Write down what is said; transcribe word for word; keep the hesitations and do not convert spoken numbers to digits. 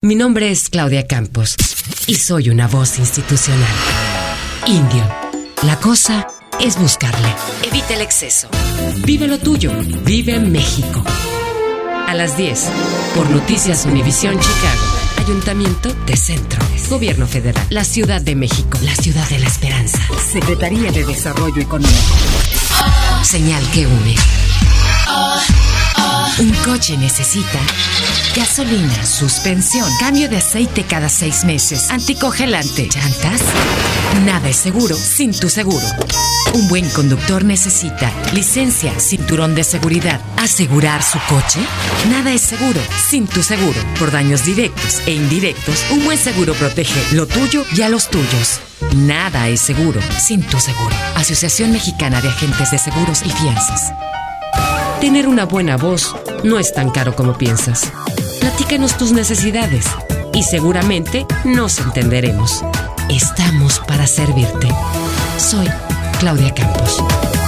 Mi nombre es Claudia Campos y soy una voz institucional. Indio. La cosa es buscarle. Evita el exceso. Vive lo tuyo. Vive México. A las diez, por Noticias Univisión Chicago. Ayuntamiento de Centro. Gobierno Federal. La Ciudad de México. La Ciudad de la Esperanza. Secretaría de Desarrollo Económico. Señal que une. Un coche necesita gasolina, suspensión, cambio de aceite cada seis meses, anticongelante, llantas. Nada es seguro sin tu seguro. Un buen conductor necesita licencia, cinturón de seguridad. ¿Asegurar su coche? Nada es seguro sin tu seguro. Por daños directos e indirectos, un buen seguro protege lo tuyo y a los tuyos. Nada es seguro sin tu seguro. Asociación Mexicana de Agentes de Seguros y Fianzas. Tener una buena voz no es tan caro como piensas. Platícanos tus necesidades y seguramente nos entenderemos. Estamos para servirte. Soy Claudia Campos.